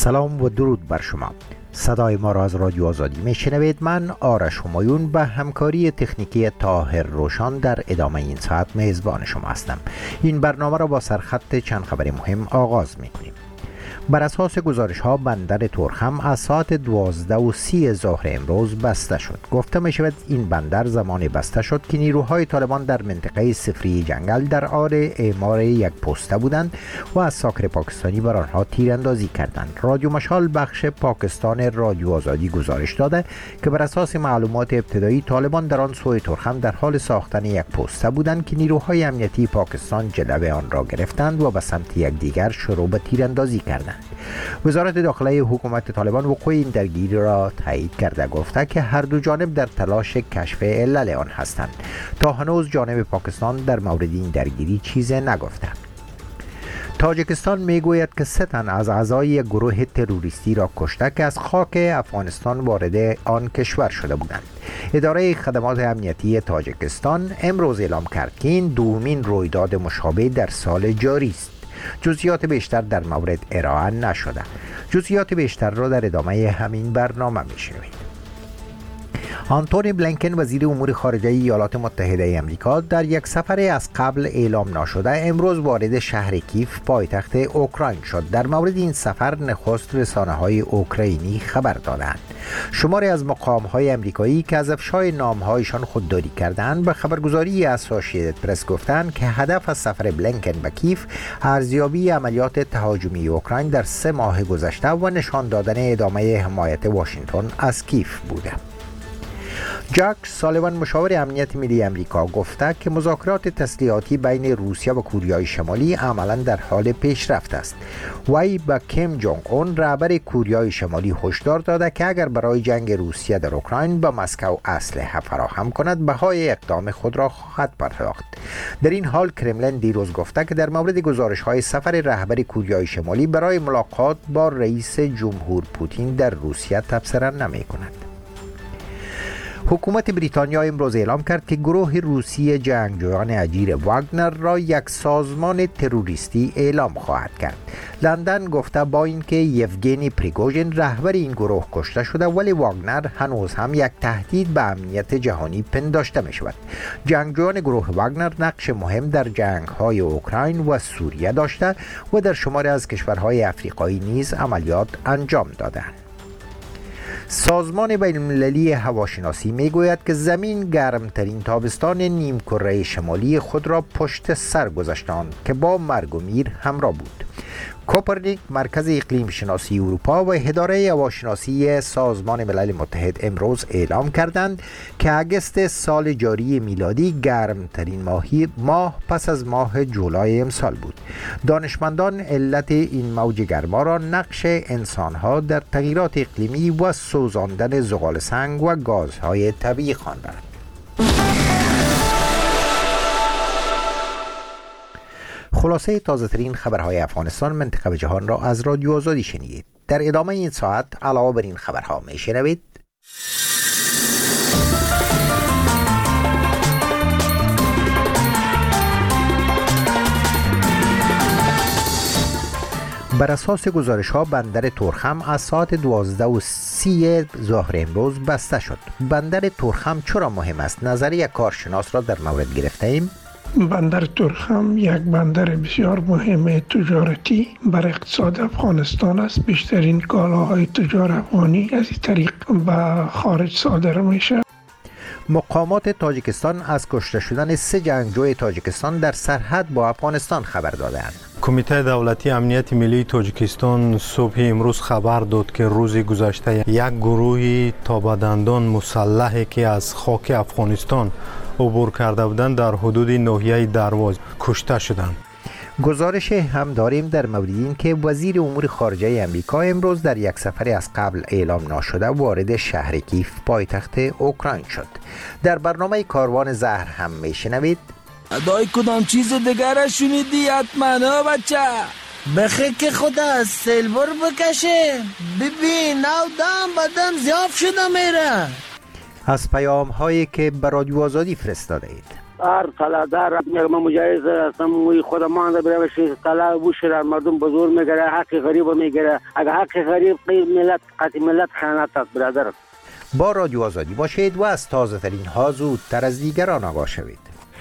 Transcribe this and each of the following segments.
سلام و درود بر شما. صدای ما را از رادیو آزادی میشنوید. من آرش همایون به همکاری تکنیکی طاهر روشان در ادامه این ساعت میزبان شما هستم. این برنامه را با سرخط چند خبر مهم آغاز میکنیم. بر اساس گزارش ها بندر تورخم از ساعت 12:30 ظهر امروز بسته شد. گفته می شود این بندر زمان بسته شد که نیروهای طالبان در منطقه صفری جنگل در حال اعمار یک پسته بودند و از ساکر پاکستانی بر آنها تیراندازی کردند. رادیو مشال بخش پاکستان رادیو آزادی گزارش داده که بر اساس معلومات ابتدایی طالبان در آن سوی تورخم در حال ساختن یک پسته بودند که نیروهای امنیتی پاکستان جلوه آن را گرفتند و به سمت یکدیگر شروع به تیراندازی کردند. وزارت داخلی حکومت طالبان وقوع این درگیری را تایید کرده، گفته که هر دو جانب در تلاش کشف علل آن هستند. تا هنوز جانب پاکستان در مورد این درگیری چیزی نگفته. تاجیکستان میگوید که 3 تن از اعضای یک گروه تروریستی را کشته که از خاک افغانستان وارد آن کشور شده بودند. اداره خدمات امنیتی تاجیکستان امروز اعلام کرد که این دومین رویداد مشابه در سال جاری است. جزئیات بیشتر در مورد ارائه نشده. جزئیات بیشتر را در ادامه همین برنامه میشنوید. آنتونی بلینکن وزیر امور خارجه ایالات متحده آمریکا در یک سفر از قبل اعلام نشده امروز وارد شهر کیف پایتخت اوکراین شد. در مورد این سفر نخست رسانه‌های اوکراینی خبر دادند. شماری از مقام‌های آمریکایی که از افشای نام‌هایشان خودداری کردند به خبرگزاری اسوسییتد پرس گفتند که هدف از سفر بلینکن به کیف ارزیابی عملیات تهاجمی اوکراین در 3 ماه گذشته و نشان دادن ادامه حمایت واشنگتن از کیف بوده. جک سالیوان مشاور امنیت ملی آمریکا گفته که مذاکرات تسلیحاتی بین روسیه و کوریای شمالی عملا در حال پیشرفت است. وی به کیم جونگ اون رهبر کوریای شمالی هشدار داده که اگر برای جنگ روسیه در اوکراین به مسکو اسلحه فراهم کند بهای اقدام خود را خواهد پرداخت. در این حال کرملین دیروز گفته که در مورد گزارش‌های سفر رهبر کوریای شمالی برای ملاقات با رئیس جمهور پوتین در روسیه تبصره نمی‌کند. حکومت بریتانیا امروز اعلام کرد که گروه روسی جنگجویان اجیر واگنر را یک سازمان تروریستی اعلام خواهد کرد. لندن گفته با اینکه یوگنی پریگوژین رهبر این گروه کشته شده ولی واگنر هنوز هم یک تهدید به امنیت جهانی پنداشته می شود. جنگجویان گروه واگنر نقش مهم در جنگ‌های اوکراین و سوریه داشته و در شماری از کشورهای افریقایی نیز عملیات انجام دادند. سازمان بین المللی هواشناسی میگوید که زمین گرمترین تابستان نیمکره شمالی خود را پشت سر گذاشتند که با مرگ و میر همراه بود. کوپرنیک، مرکز اقلیم شناسی اروپا و اداره هواشناسی سازمان ملل متحد امروز اعلام کردند که اگست سال جاری میلادی گرمترین ماه پس از ماه جولای امسال بود. دانشمندان علت این موج گرما را نقش انسانها در تغییرات اقلیمی و سوزاندن زغال سنگ و گازهای طبیعی خواندند. خلاصه تازه ترین خبرهای افغانستان، منطقه و جهان را از رادیو آزادی شنیدید. در ادامه این ساعت علاوه بر این خبرها می شنوید: بر اساس گزارش ها بندر تورخم از ساعت 12:30 ظهر امروز بسته شد. بندر تورخم چرا مهم است؟ نظر یک کارشناس را در مورد گرفته ایم. بندر تورخم یک بندر بسیار مهم تجارتی بر اقتصاد افغانستان است. بیشترین کالاهای تجار افغانی از این طریق به خارج صادر میشه. مقامات تاجیکستان از کشته شدن 3 جنگجوی تاجیکستان در سرحد با افغانستان خبر دادند. کمیته دولتی امنیت ملی تاجیکستان صبح امروز خبر داد که روز گذشته یک گروه تا به دندان مسلحی که از خاک افغانستان عبور کرده بودند در حدود ناحیه درواز کشته شدند. گزارش هم داریم در مورد این که وزیر امور خارجه آمریکا امروز در یک سفر از قبل اعلام نشده وارد شهر کیف پایتخت اوکراین شد. در برنامه کاروان زهر هم میشنوید: ادای کدام چیز دیگر شنیدی حتما بچه؟ بخیر که خدا از سیلور بکشه. ببین نو دم بدم زیاف شده میره. از پیام هایی که به رادیو آزادی فرستاده اید. هر طلبدار من مجاز هستم خود مانده برای طلب بوشه مردم بزرگ میگیره، حق غریب میگیره. اگر حق غریب ملت قطع ملت خیانت است برادر. با رادیو آزادی باشید و از تازه ترین ها زودتر از دیگران آگاه شوید.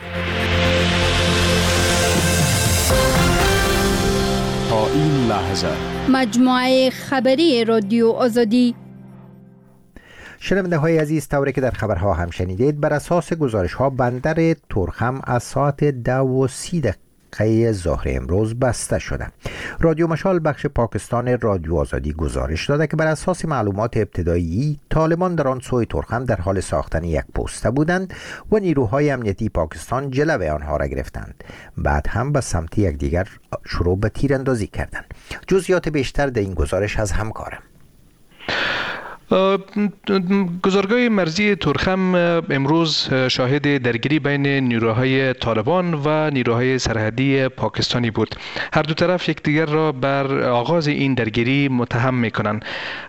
تا این لحظه مجموعه خبری رادیو آزادی. شنونده های عزیز، طوری که در خبرها هم شنیدید، بر اساس گزارش ها بندر تورخم از ساعت 10:30 ظهر امروز بسته شده. رادیو مشال بخش پاکستان رادیو آزادی گزارش داده که بر اساس معلومات ابتدایی طالبان در آن سوی تورخم در حال ساختن یک پوسته بودند و نیروهای امنیتی پاکستان جلوه آنها را گرفتند. بعد هم به سمت یکدیگر شروع به تیراندازی کردند. جزئیات بیشتر در این گزارش از همکارم. گذرگاه مرزی تورخم امروز شاهد درگیری بین نیروهای طالبان و نیروهای سرحدی پاکستانی بود. هر دو طرف یکدیگر را بر آغاز این درگیری متهم می‌کنند.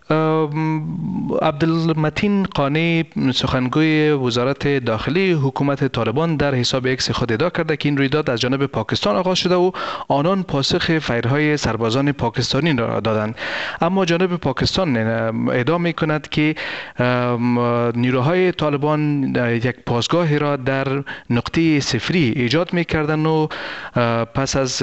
عبدالمتین قانی سخنگوی وزارت داخلی حکومت طالبان در حساب اکس خود ادعا کرده که این رویداد از جانب پاکستان آغاز شده و آنان پاسخ فایرهای سربازان پاکستانی را دادند. اما جانب پاکستان ادعا می‌کند که نیروهای طالبان یک پاسگاه را در نقطه صفری ایجاد می‌کردند و پس از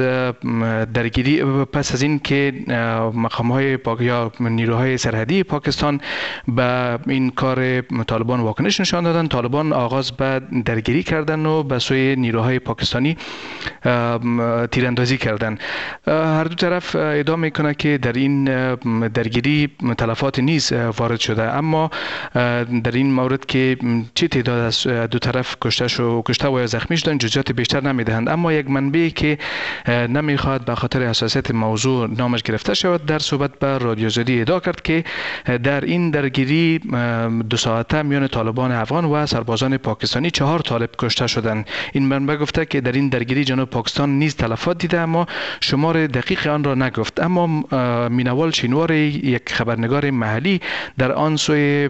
این که مقام‌های یا نیروهای سرحدی پاکستان به این کار طالبان واکنش نشان دادند، طالبان آغاز به درگیری کردند و به سوی نیروهای پاکستانی تیراندازی کردند. هر دو طرف ادعا می‌کنند که در این درگیری تلفات نیز وارد شده، اما در این مورد که چه تعداد از دو طرف کشته و زخمی شدند جزئیات بیشتر نمیدهند. اما یک منبعی که نمیخواد به خاطر حساسیت موضوع نامش گرفته شود در صحبت با رادیو آزادی ادعا کرد که در این درگیری 2 ساعته میان طالبان افغان و سربازان پاکستانی 4 طالب کشته شدند. این منبع گفته که در این درگیری جنوب پاکستان نیز تلفات دیده اما شمار دقیق آن را نگفت. اما مینوال شینوار یک خبرنگار محلی در آن سوی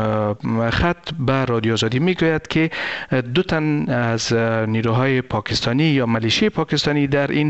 خط به رادیو آزادی میگوید که 2 تن از نیروهای پاکستانی یا ملیشه پاکستانی در این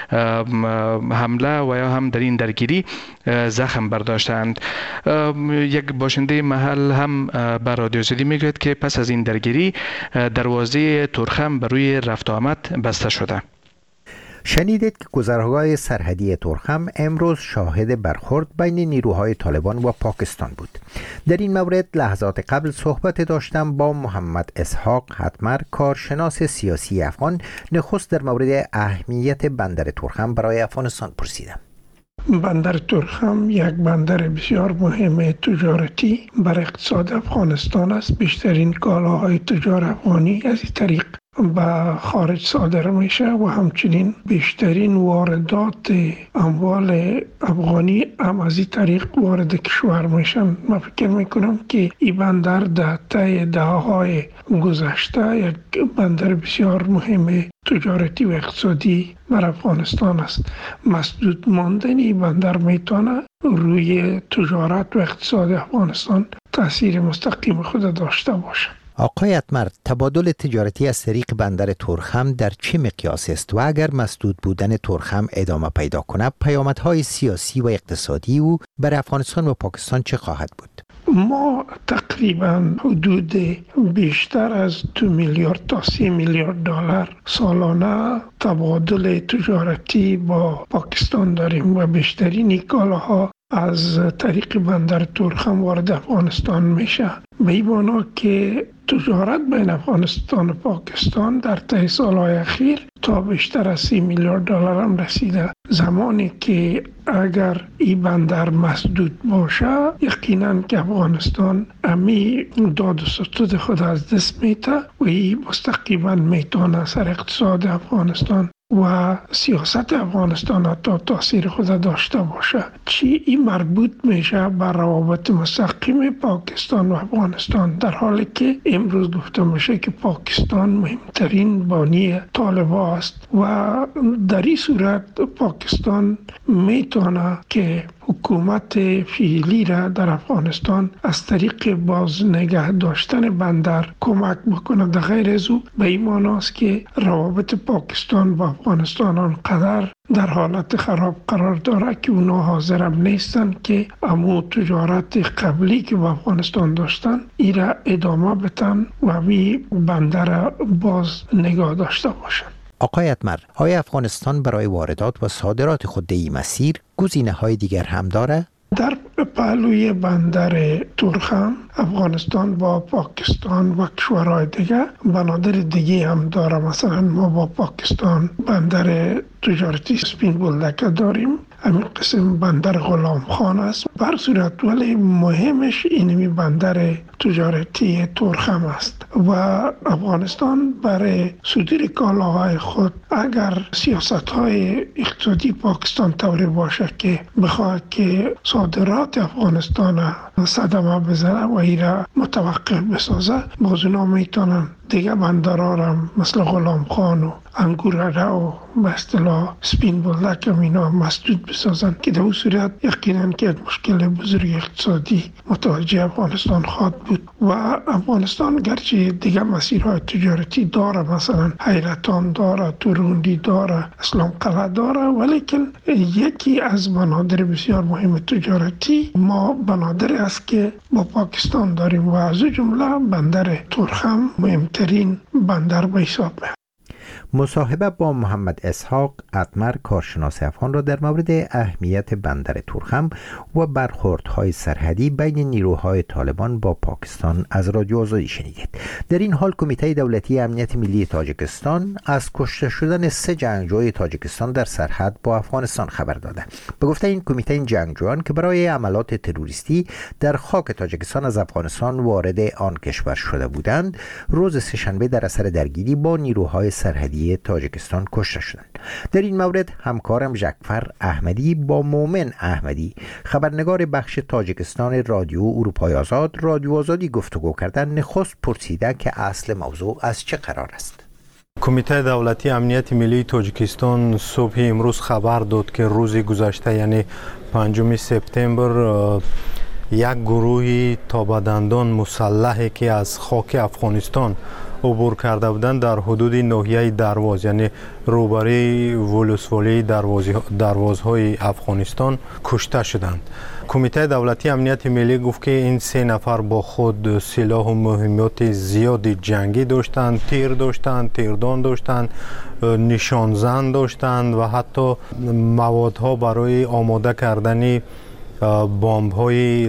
حمله و یا هم در این درگیری زخم برداشتند. یک باشنده محل هم به رادیو آزادی میگوید که پس از این درگیری دروازه تورخم بر روی رفت و آمد بسته شده. شنیدید که گذرگاه سرحدی تورخم امروز شاهد برخورد بین نیروهای طالبان و پاکستان بود. در این مورد لحظات قبل صحبت داشتم با محمد اسحاق حتمر، کارشناس سیاسی افغان. نخست در مورد اهمیت بندر تورخم برای افغانستان پرسیدم. بندر تورخم یک بندر بسیار مهم تجارتی بر اقتصاد افغانستان است. بیشترین کالاهای تجار افغانی از این طریق به خارج صادر میشه و همچنین بیشترین واردات اموال افغانی هم از این طریق وارد کشور میشن. من فکر میکنم که این بندر در طی دهه‌های گذشته یک بندر بسیار مهم تجارتی و اقتصادی بر افغانستان است. مسدود ماندن این بندر میتونه روی تجارت و اقتصاد افغانستان تاثیر مستقیم خود داشته باشه. آقای حتمر، تبادل تجارتی از طریق بندر تورخم در چه مقیاس است و اگر مسدود بودن تورخم ادامه پیدا کنه پیامدهای سیاسی و اقتصادی او بر افغانستان و پاکستان چه خواهد بود؟ ما تقریبا حدود بیشتر از 2 میلیارد تا 3 میلیارد دلار سالانه تبادل تجارتی با پاکستان داریم و بیشترین کالاها از طریق بندر تورخم وارد افغانستان میشه. به این معنا که تجارت بین افغانستان و پاکستان در طی سالهای اخیر تا بیشتر از 30 میلیارد دلار هم رسیده. زمانی که اگر این بندر مسدود باشه یقینا که افغانستان امی داد و ستود خود از دست میته و این مستقیما میتونه سر اقتصاد افغانستان و سیاست افغانستان تا تاثیر خود داشته باشه. چی این مربوط میشه به روابط مستقیم پاکستان و افغانستان، در حالی که امروز گفته میشه که پاکستان مهمترین بانی طالبان است و در این صورت پاکستان میتونه که حکومت فعلی را در افغانستان از طریق باز نگه داشتن بندر کمک بکنه. در غیر از او به این معنی است که روابط پاکستان و افغانستان آنقدر در حالت خراب قرار داره که اونا حاضر هم نیستن که امو تجارت قبلی که با افغانستان داشتن این را ادامه بدن و می بندر باز نگاه داشته باشن. آقای اتمر، آیا افغانستان برای واردات و صادرات خود در این مسیر گزینه‌های دیگر هم داره؟ در پهلوی بندر تورخم افغانستان با پاکستان و کشورهای دیگه بنادر دیگه هم داره. مثلا ما با پاکستان بندر تجارتی سپین بولدک داریم، همین قسم بندر غلام خان است. بر صورت ولی مهمش اینمی بندر تجارتی تورخم است و افغانستان برای صدور کالاهای خود اگر سیاست‌های اقتصادی پاکستان طوری باشه که بخواد که صادرات افغانستان صدمه بزنه و ایرا متوقف بسازه، باز اونا میتونن دیگه بندرها را مثل غلام خان و انگورده و به اصطلاح سپین بولدک هم اینا مسدود بسازن که در اون صورت یقینا که یک مشکل بزرگ اقتصادی متوجه افغانستان خواهد بود. و افغانستان گرچه دیگه مسیرهای تجارتی داره، مثلا حیرتان داره، توروندی داره، اسلام قلعه داره، ولیکن یکی از بنادر بسیار مهم تجارتی ما بنادر است که با پاکستان داریم و از جمله بندر تورخم مهمترین بندر به حساب میاد. مصاحبه با محمد اسحاق اتمر، کارشناس افغان را در مورد اهمیت بندر تورخم و برخوردهای سرحدی بین نیروهای طالبان با پاکستان از رادیو آزادی شنیدید. در این حال کمیته دولتی امنیت ملی تاجیکستان از کشته شدن 3 جنگجوی تاجیکستان در سرحد با افغانستان خبر داده. به گفته این کمیته، این جنگجویان که برای عملات تروریستی در خاک تاجیکستان از افغانستان وارد آن کشور شده بودند، روز سه‌شنبه در اثر درگیری با نیروهای سرحدی تاجیکستان کشته شدند. در این مورد همکارم جعفر احمدی با مومن احمدی، خبرنگار بخش تاجیکستان رادیو اروپای آزاد، رادیو آزادی گفتگو کردن. نخست پرسیده که اصل موضوع از چه قرار است. کمیته دولتی امنیت ملی تاجیکستان صبح امروز خبر داد که روز گذشته یعنی 5 سپتامبر یک گروهی تا به دندان مسلحی که از خاک افغانستان عبور کرده بودند در حدود ناحیه درواز یعنی روبروی ولسوالی دروازهای افغانستان کشته شدند. کمیته دولتی امنیت ملی گفت که این 3 نفر با خود سلاح و مهمات زیاد جنگی داشتند، تیر داشتند، تیردان داشتند، نشانزن داشتند و حتی موادها برای آماده کردن بمب های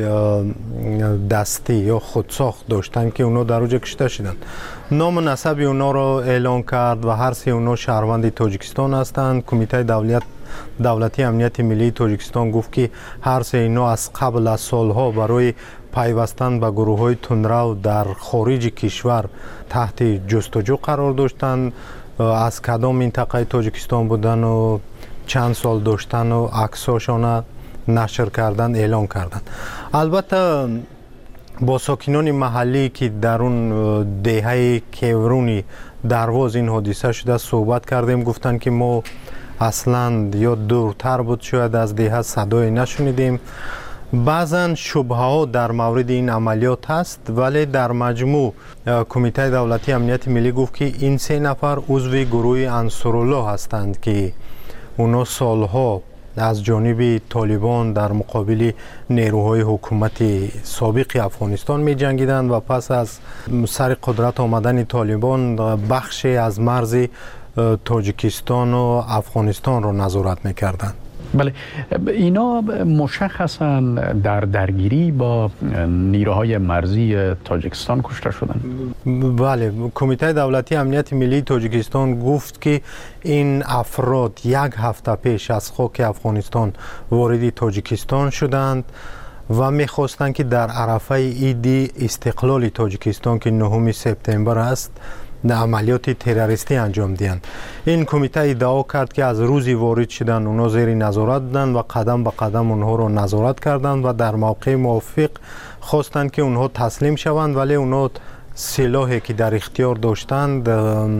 دستی یا خودساخت داشتند که اونا در اوج کشته شدند. نام و نسب اونا را اعلان کرد و هر 3 اونا شهروند تاجیکستان هستند. کمیته دولتی امنیت ملی تاجیکستان گفت که هر 3 اینا از قبل از سالها برای پیوستن به گروه های تندرو در خارج کشور تحت جستجو قرار داشتند، از کدام منطقه تاجیکستان بودن و چند سال داشتن و عکساشان نشر کردن اعلان کردن. البته با ساکنان محلی که در اون دهه کیورونی درواز این حادثه شده صحبت کردیم، گفتن که ما اصلا یا دورتر بود شاید از دهه صدای نشنیدیم. بعضا شبهه ها در مورد این عملیات هست، ولی در مجموع کمیته دولتی امنیت ملی گفت که این 3 نفر عضو گروه انصارالله هستند که اونا سالها از جانب طالبان در مقابل نیروهای حکومت سابق افغانستان می جنگیدند و پس از سر قدرت آمدن طالبان بخشی از مرز تاجیکستان و افغانستان را نظارت می کردند. بله، اینا مشخصا در درگیری با نیروهای مرزی تاجیکستان کشته شدند. بله، کمیته دولتی امنیت ملی تاجیکستان گفت که این افراد 1 هفته پیش از خاک افغانستان وارد تاجیکستان شدند و می‌خواستند که در عرفه عید استقلال تاجیکستان که 9 سپتامبر است عملیات تروریستی انجام دهند. این کمیته ادعا کرد که از روزی وارد شدن اونها زیر نظارت بودند و قدم به قدم اونها رو نظارت کردند و در موقع موافق خواستند که اونها تسلیم شوند، ولی اونها سلاحی که در اختیار داشتند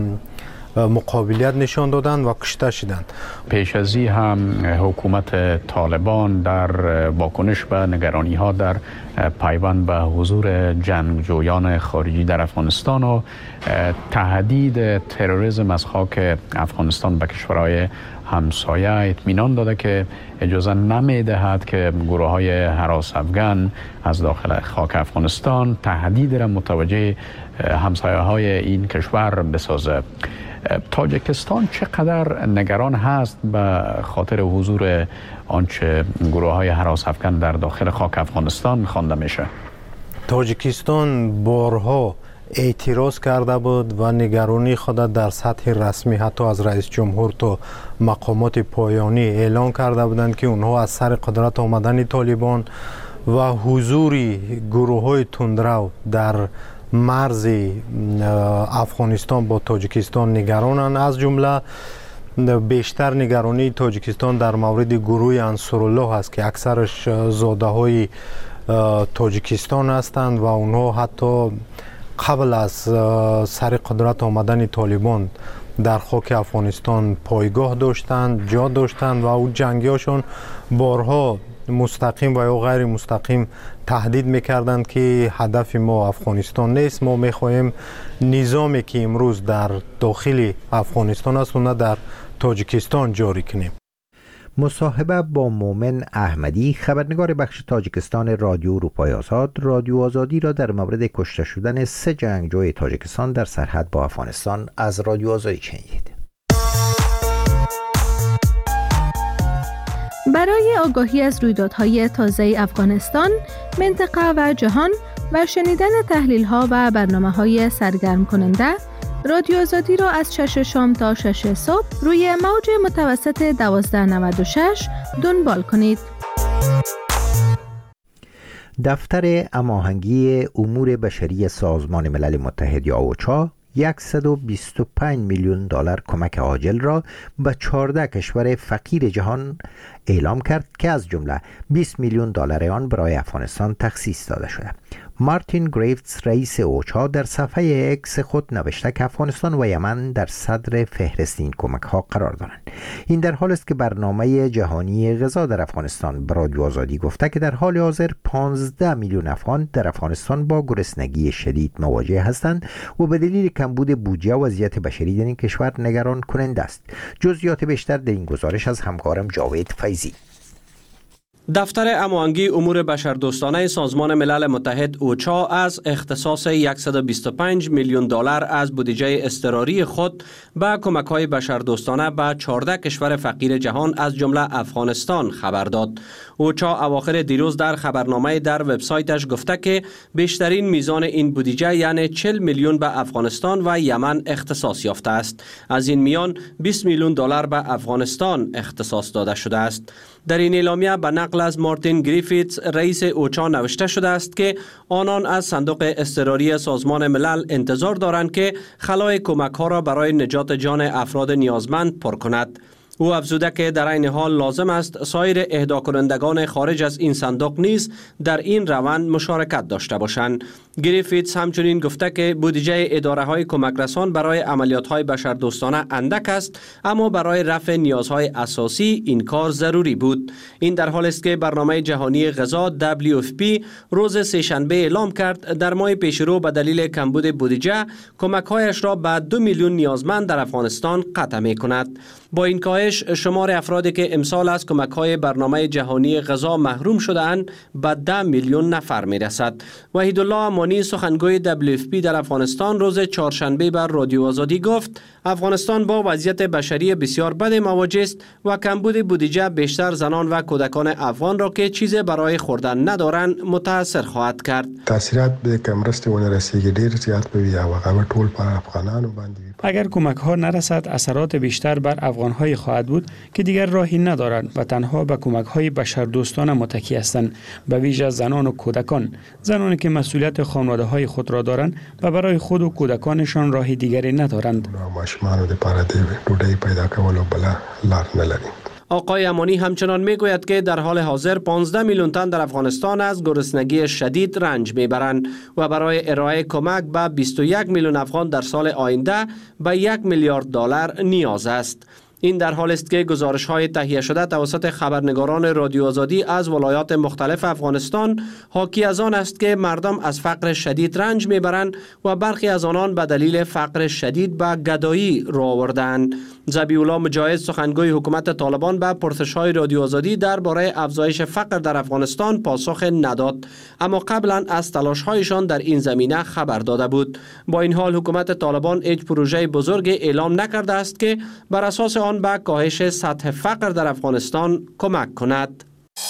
مقابلیت نشان دادند و کشته شدند. پیش از این هم حکومت طالبان در واکنش به نگرانی ها در پیوند به حضور جنگجویان خارجی در افغانستان و تهدید تروریسم از خاک افغانستان به کشورهای همسایه اطمینان داده که اجازه نمیدهد که گروه های هراس افغان از داخل خاک افغانستان تهدید را متوجه همسایه های این کشور بسازه. تاجیکستان چقدر نگران هست به خاطر حضور آنچه گروه های هراس افغان در داخل خاک افغانستان خوانده میشه؟ تاجیکستان بارها اعتراض کرده بود و نگرانی خود در سطح رسمی حتی از رئیس جمهور تا مقامات پایانی اعلان کرده بودند که اونها از سر قدرت آمدن طالبان و حضور گروه های تندرو در مرز افغانستان با تاجیکستان نگرانند. از جمله بیشتر نگرانی تاجیکستان در مورد گروه انصارالله است که اکثرش زاده های تاجیکستان هستند و اونها حتی قبل از سر قدرت آمدن طالبان در خاک افغانستان پایگاه داشتند، جا داشتند و او جنگیاشون بارها مستقیم و یا غیر مستقیم تهدید میکردند که هدف ما افغانستان نیست، ما میخواهیم نظامی که امروز در داخل افغانستان است و نه در تاجیکستان جاری کنیم. مصاحبه با مومن احمدی، خبرنگار بخش تاجیکستان رادیو اروپای آزاد، رادیو آزادی را در مورد کشته شدن 3 جنگجوی تاجیکستان در سرحد با افغانستان از رادیو آزادی شنیدید. برای آگاهی از رویدادهای تازه افغانستان، منطقه و جهان و شنیدن تحلیل‌ها و برنامه‌های سرگرم کننده، رادیو آزادی را از 6 شام تا 6 صبح روی موج متوسط 1296 دنبال کنید. دفتر هماهنگی امور بشری سازمان ملل متحد یا اوچا 125 میلیون دلار کمک عاجل را به 14 کشور فقیر جهان اعلام کرد که از جمله 20 میلیون دلار آن برای افغانستان تخصیص داده شده. مارتین گریفتس رئیس اوچا در صفحه اکس خود نوشته که افغانستان و یمن در صدر فهرست این کمک ها قرار دارند. این در حال است که برنامه جهانی غذا در افغانستان به رادیو آزادی گفته که در حال حاضر 15 میلیون افغان در افغانستان با گرسنگی شدید مواجه هستند و به دلیل کمبود بودجه و وضعیت بشری در این کشور نگران کننده است. جزئیات بیشتر در این گزارش از همکارم جاوید فیضی. دفتر هماهنگی امور بشردوستانه سازمان ملل متحد اوچا از اختصاص 125 میلیون دلار از بودجه اضطراری خود به کمک‌های بشردوستانه به 14 کشور فقیر جهان از جمله افغانستان خبر داد. اوچا اواخر دیروز در خبرنامه در وبسایتش گفته که بیشترین میزان این بودجه یعنی 40 میلیون به افغانستان و یمن اختصاص یافته است. از این میان 20 میلیون دلار به افغانستان اختصاص داده شده است. در این اعلامیه به نقل از مارتین گریفتس رئیس اوچا نوشته شده است که آنان از صندوق اضطراری سازمان ملل انتظار دارند که خلای کمک ها را برای نجات جان افراد نیازمند پر کند. او افزوده که در این حال لازم است سایر اهدا کنندگان خارج از این صندوق نیز در این روند مشارکت داشته باشند. گریفتس همچنین گفته که بودجه اداره های کمک رسان برای عملیات های بشردوستانه اندک است، اما برای رفع نیازهای اساسی این کار ضروری بود. این در حال است که برنامه جهانی غذا WFP روز سه‌شنبه اعلام کرد در ماه پیشرو به دلیل کمبود بودجه کمک هایش را به 2 میلیون نیازمند در افغانستان قطع می کند. با این کاهش شمار افرادی که امسال از کمک‌های برنامه جهانی غذا محروم شده‌اند به 10 میلیون نفر می‌رسد. وحیدالله امانی سخنگوی WFP در افغانستان روز چهارشنبه بر رادیو آزادی گفت افغانستان با وضعیت بشری بسیار بد مواجه است و کمبود بودجه بیشتر زنان و کودکان افغان را که چیز برای خوردن ندارند متاثر خواهد کرد. تاثیرات به کمرست ونه رسیدگی ډیر زیات به یا واقعا ټول پر افغانانو باندې اگر کمک ها نرسد اثرات بیشتر بر افغان های خواهد خواهد بود که دیگر راهی ندارند و تنها به کمک‌های بشردوستانه متکی هستند، به ویژه زنان و کودکان، زنانی که مسئولیت خانواده‌های خود را دارند و برای خود و کودکانشان راه دیگری ندارند. ماشومانو لپاره د ډوډۍ پیدا کولو بل لار نه لري. آقای امانی همچنان میگوید که در حال حاضر 15 میلیون تن در افغانستان از گرسنگی شدید رنج میبرند و برای ارائه کمک به 21 میلیون افغان در سال آینده به 1 میلیارد دلار نیاز است. این در حالی است که گزارش‌های تهیه شده توسط خبرنگاران رادیو آزادی از ولایات مختلف افغانستان حاکی از آن است که مردم از فقر شدید رنج میبرند و برخی از آنان به دلیل فقر شدید به گدایی رو آوردند. ذبیح‌الله مجاهد سخنگوی حکومت طالبان به پرسش‌های رادیو آزادی درباره افزایش فقر در افغانستان پاسخ نداد، اما قبلا از تلاش‌هایشان در این زمینه خبر داده بود. با این حال حکومت طالبان هیچ پروژه بزرگ اعلام نکرده است که بر اساس آن به کاهش سطح فقر در افغانستان کمک کند.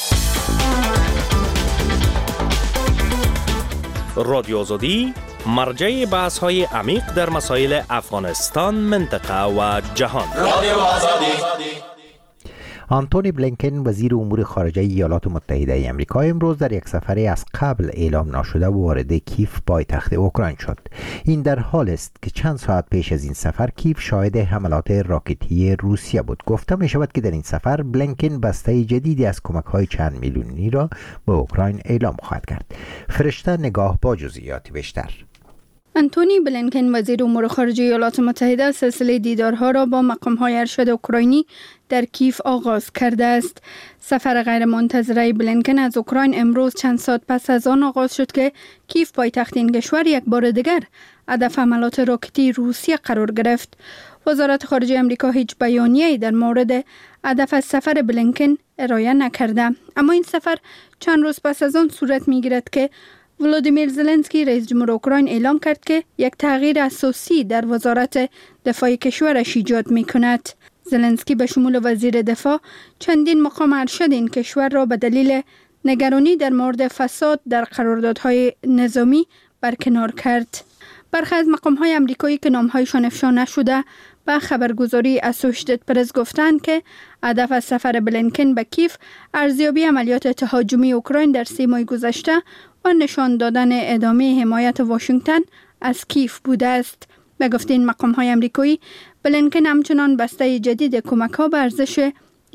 رادیو آزادی مرجع بحث‌های عمیق در مسائل افغانستان، منطقه و جهان. رادیو آزادی. آنتونی بلینکن وزیر امور خارجه ایالات متحده آمریکا امروز در یک سفری از قبل اعلام نشده وارد کیف پایتخت اوکراین شد. این در حال است که چند ساعت پیش از این سفر کیف شاهد حملات راکتی روسیه بود. گفته می شود که در این سفر بلینکن بسته جدیدی از کمک‌های چند میلیونی را به اوکراین اعلام خواهد کرد. فرشته نگاه با جزئیات بیشتر. آنتونی بلینکن وزیر امور خارجه ایالات متحده سلسله دیدارها را با مقام‌های ارشد اوکراینی در کیف آغاز کرده است. سفر غیرمنتظره بلینکن از اوکراین امروز چند ساعت پس از آن آغاز شد که کیف پایتخت این کشور یک بار دیگر هدف حملات راکتی روسیه قرار گرفت. وزارت خارجه آمریکا هیچ بیانیه‌ای در مورد هدف از سفر بلینکن ارائه نکرده، اما این سفر چند روز پس از آن صورت می‌گیرد که ولودیمیر زلنسکی رئیس جمهور اوکراین اعلام کرد که یک تغییر اساسی در وزارت دفاع کشورش ایجاد می‌کند. زلنسکی به شمول وزیر دفاع چندین مقام ارشد این کشور را به دلیل نگرانی در مورد فساد در قراردادهای نظامی برکنار کرد. برخی از مقام‌های آمریکایی که نام‌هایشان افشا نشده به خبرگزاری اسوشیتد پرس گفتند که هدف از سفر بلینکن به کیف ارزیابی عملیات تهاجمی اوکراین در 3 ماه گذشته و نشان دادن ادامه حمایت واشنگتن از کیف بوده است. به گفته این مقام‌های آمریکایی، بلینکن همچنان بسته جدید کمک‌ها به ارزش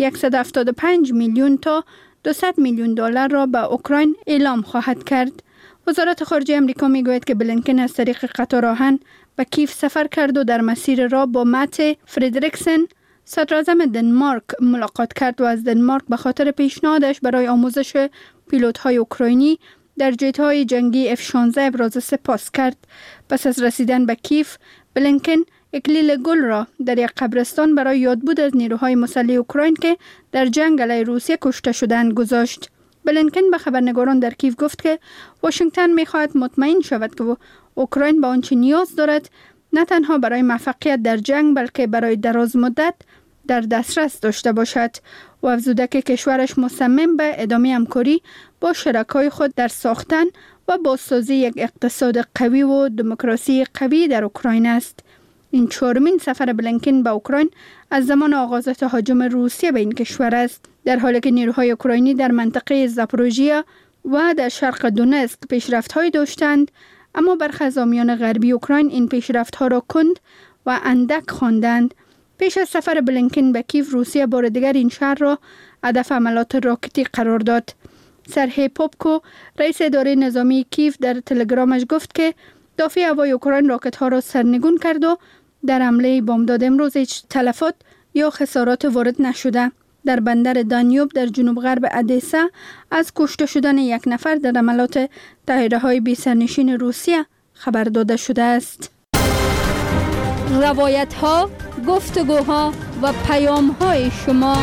175 میلیون تا 200 میلیون دلار را به اوکراین اعلام خواهد کرد. وزارت خارجه آمریکا میگوید که بلینکن از طریق قطار آهن به کیف سفر کرد و در مسیر را با مت فردریکسن صدراعظم دنمارک ملاقات کرد و از دنمارک به خاطر پیشنهادش برای آموزش پیلوت‌های اوکراینی در جت‌های جنگی F-16 ابراز سپاس کرد. پس از رسیدن به کیف، بلینکن اکلیل گل را در یک قبرستان برای یادبود از نیروهای مسلح اوکراین که در جنگ علیه روسیه کشته شدند گذاشت. بلینکن به خبرنگاران در کیف گفت که واشنگتن می‌خواهد مطمئن شود که اوکراین به آنچه نیاز دارد نه تنها برای موفقیت در جنگ بلکه برای دراز مدت در دسترس داشته باشد و افزوده که کشورش مصمم به ادامه همکاری با شرکای خود در ساختن و بازسازی یک اقتصاد قوی و دموکراسی قوی در اوکراین است. این 4مین سفر بلینکن به اوکراین از زمان آغاز تهاجم روسیه به این کشور است، در حالی که نیروهای اوکراینی در منطقه زاپوروژیا و در شرق دونتسک پیشرفت‌هایی داشتند، اما برخی از حامیان غربی اوکراین این پیشرفت‌ها را کند و اندک خواندند. پیش از سفر بلینکن به کیف، روسیه بار دیگر این شهر را هدف حملات راکتی قرار داد. سرهی پوپکو، رئیس اداره نظامی کیف، در تلگرامش گفت که دافع هوای اوکراین راکت‌ها را سرنگون کرد و در حمله بامداد امروز هیچ تلفات یا خسارات وارد نشده. در بندر دانیوب در جنوب غرب ادیسا از کشته شدن یک نفر در حملات طیاره‌های بی سرنشین روسیه خبر داده شده است. روایت‌ها، گفتگوها و پیام‌های شما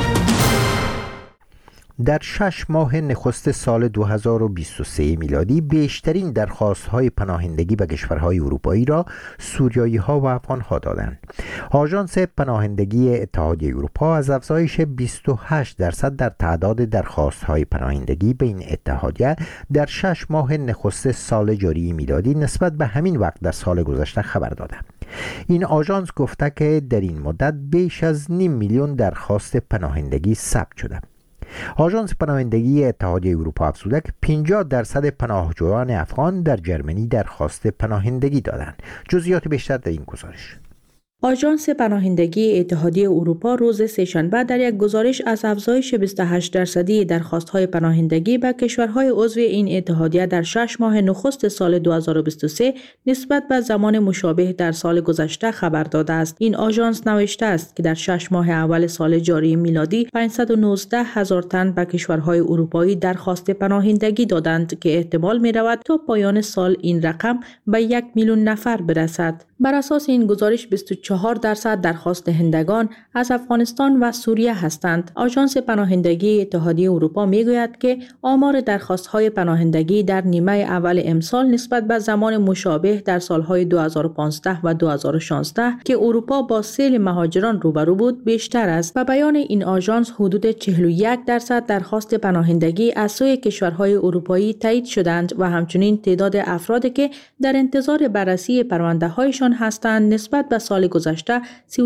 در 6 ماه نخست سال 2023 میلادی بیشترین درخواست‌های پناهندگی به کشورهای اروپایی را سوریایی‌ها و افغان‌ها دادند. آژانس پناهندگی اتحادیه اروپا از افزایش 28% در تعداد درخواست‌های پناهندگی به این اتحادیه در 6 ماه نخست سال جاری میلادی نسبت به همین وقت در سال گذشته خبر داده. این آژانس گفته که در این مدت بیش از 5 میلیون درخواست پناهندگی ثبت شده. آژانس پناهندگی اتحادیه اروپا افزوده که 50% پناهجویان افغان در جرمنی درخواست پناهندگی دادند. جزئیات بیشتر در این گزارش. آژانس پناهندگی اتحادیه اروپا روز سه‌شنبه در یک گزارش از افزایش 28% درخواست‌های پناهندگی به کشورهای عضو این اتحادیه در 6 ماه نخست سال 2023 نسبت به زمان مشابه در سال گذشته خبر داده است. این آژانس نوشته است که در 6 ماه اول سال جاری میلادی 519,000 تن به کشورهای اروپایی درخواست پناهندگی دادند که احتمال می‌رود تا پایان سال این رقم به 1 میلیون نفر برسد. بر اساس این گزارش 24% درخواست دهندگان از افغانستان و سوریه هستند. آژانس پناهندگی اتحادیه اروپا میگوید که آمار درخواست‌های پناهندگی در نیمه اول امسال نسبت به زمان مشابه در سالهای 2015 و 2016 که اروپا با سیل مهاجران روبرو بود بیشتر است. و بیان این آژانس حدود 41% درخواست پناهندگی از سوی کشورهای اروپایی تایید شدند و همچنین تعداد افرادی که در انتظار بررسی پرونده‌هایشان هستند نسبت به سال گذشته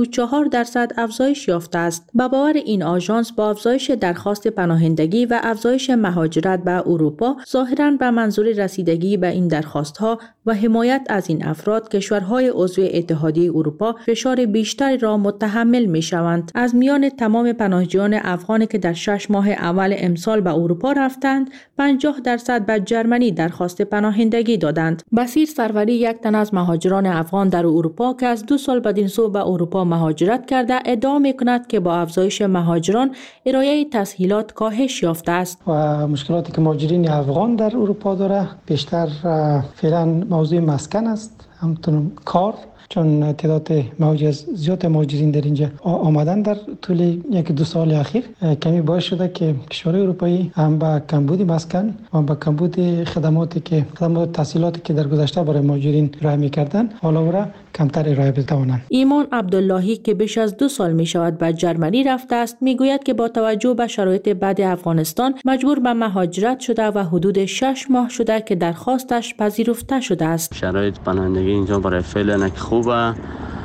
34% افزایش یافته است. به باور این آژانس با افزایش درخواست پناهندگی و افزایش مهاجرت به اروپا ظاهراً به منظور رسیدگی به این درخواست‌ها و حمایت از این افراد کشورهای عضو اتحادیه اروپا فشار بیشتری را متحمل می‌شوند. از میان تمام پناهجویان افغانی که در 6 ماه اول امسال به اروپا رفتند 50% به جرمنی درخواست پناهندگی دادند. بصیر سروری یک تن از مهاجران افغان در اروپا که از 2 سال بدین سو به اروپا مهاجرت کرده ادعا می‌کند که با افزایش مهاجران ارائه تسهیلات کاهش یافته است و مشکلاتی که مهاجرین افغان در اروپا داره بیشتر فعلا موضوع مسکن است، همچنین کار، چون تعداد زیاد مهاجرین در اینجا آمدن در طول 1-2 سال اخیر کمی باعث شده که کشورهای اروپایی هم با کمبود مسکن و با کمبود خدمات تسهیلاتی که در گذشته برای مهاجرین ارائه می‌کردن حالا ورا کمتر ارائه بتوانند. ایمان عبداللهی که بیش از 2 سال می شود به جرمنی رفته است میگوید که با توجه به شرایط بد افغانستان مجبور به مهاجرت شده و حدود 6 ماه شده که درخواستش پذیرفته شده است. شرایط پناهندگی اینجا برای فعلا خوبه.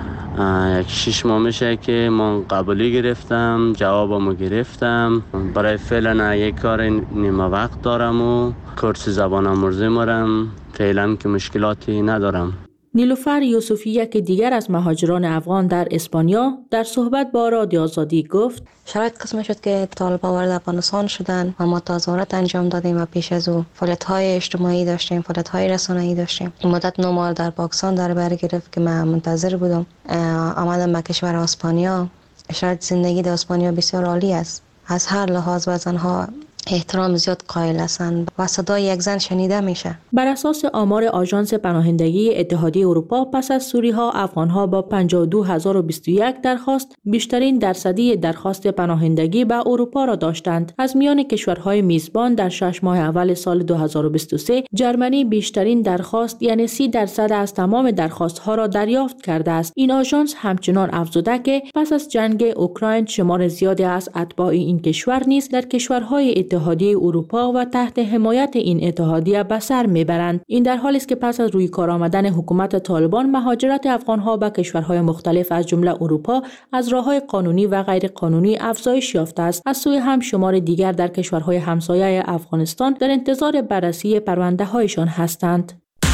6 ماه میشه که من قبولی گرفتم، جوابمو گرفتم. برای فعلا یک کار نیمه وقت دارم و کورس زبان آموزی میرم. فعلا که مشکلاتی ندارم. نیلوفر یوسفی یک دیگر از مهاجران افغان در اسپانیا در صحبت با رادیو آزادی گفت شرایط قسم شد که طالبان وارد افغانستان شدن و ما تظاهرات انجام دادیم و پیش از او فعالیت‌های اجتماعی داشتیم، فعالیت‌های رسانه‌ای داشتیم. این مدت 9 ماه در پاکستان در بر گرفت که من منتظر بودم. آمدم به کشور اسپانیا. شرایط زندگی در اسپانیا بسیار عالی است. از هر لحاظ و زنها احترام زیاد قائل هستند و صدای یک زن شنیده میشه. بر اساس آمار آژانس پناهندگی اتحادیه اروپا پس از سوری‌ها افغان‌ها با 52021 درخواست بیشترین درصدی درخواست پناهندگی به اروپا را داشتند. از میان کشورهای میزبان در 6 ماه اول سال 2023 جرمنی بیشترین درخواست یعنی 30% از تمام درخواست‌ها را دریافت کرده است. این آژانس همچنان افزوده که پس از جنگ اوکراین شمار زیادی از اتباع این کشور نیز در کشورهای اتحادیه اروپا و تحت حمایت این اتحادیه به سر میبرند. این در حالی است که پس از روی کار آمدن حکومت طالبان مهاجرت افغانها به کشورهای مختلف از جمله اروپا از راه‌های قانونی و غیر قانونی افزایش یافته است. از سوی هم شمار دیگر در کشورهای همسایه افغانستان در انتظار بررسی پرونده‌هایشان هستند.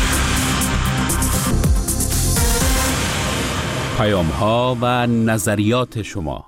پیام‌ها و نظریات شما.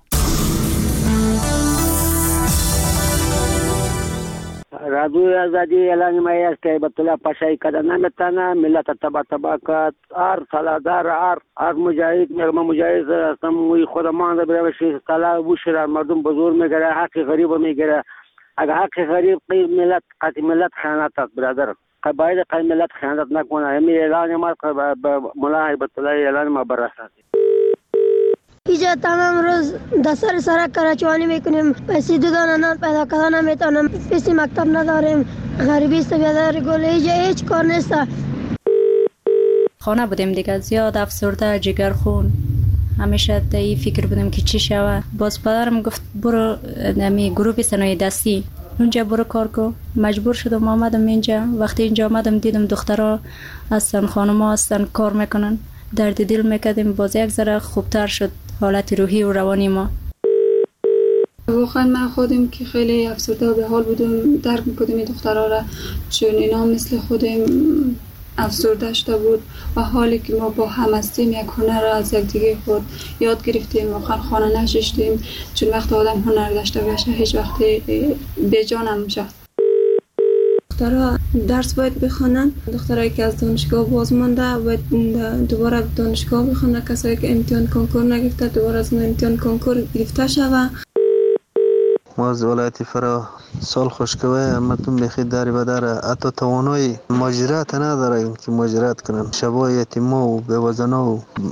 رادیوی آزادی اعلان ما است که به طلب پاشای کردن نمیتونه، ملت تبا کرد. هر سالادار هر مجاهد مجاهد هستم موی خود ما برای شیء طلا بوشرا مردم بزرگ میگیره، حق غریب میگیره. اگر حق غریب ملت قطع ملت خیانت است برادر. باید قطع ملت خیانت نکنه. همین اعلان ما به ملا هیبت الله اعلان ما بررسد. اینجا تمام روز دستر سرک کراچوانی میکنیم، پیسی دادن پیدا کردن نمیتونم، پیسی مکتب نداریم، غریبی است بیادر گله اینجا هیچ کار نیست. خانه بودیم دیگه، زیاد افسرده، جگر خون، همیشه این فکر بودیم که چی شود. باز پدرم گفت برو نمی گروه صنایع دستی اونجا برو کار کو. مجبور شدم آمدم اینجا. وقتی اینجا آمدم دیدم دخترها هستن، خانم‌ها هستن کار میکنن. درد دل میکردیم، باز یک ذره خوبتر شد حالت روحی و روانی ما. واقعا من خودم که خیلی افسرده و به حال بودم درک میکردم این دخترها را، چون اینا مثل خودم افسرده شده بود و حالی که ما با هم هستیم یک هنر را از یکدیگه خود یاد گرفتیم. واقعا خانه نشستیم، چون وقت آدم هنر داشته باشه هیچ وقت بی جان نمیشه. دخترها درس باید بخونن، دخترایی که از دانشگاه باز مانده باید دوباره دانشگاه بخونن، کسایی که امتحان کنکور نگرفته دوباره از امتحان کنکور گرفته شوه. ما از ولایت فرا سال خوشکوه مردم بخید داری و داره، حتی توانایی مهاجرت نداره که مهاجرت کنن. شبای یتیما و بیوزنا و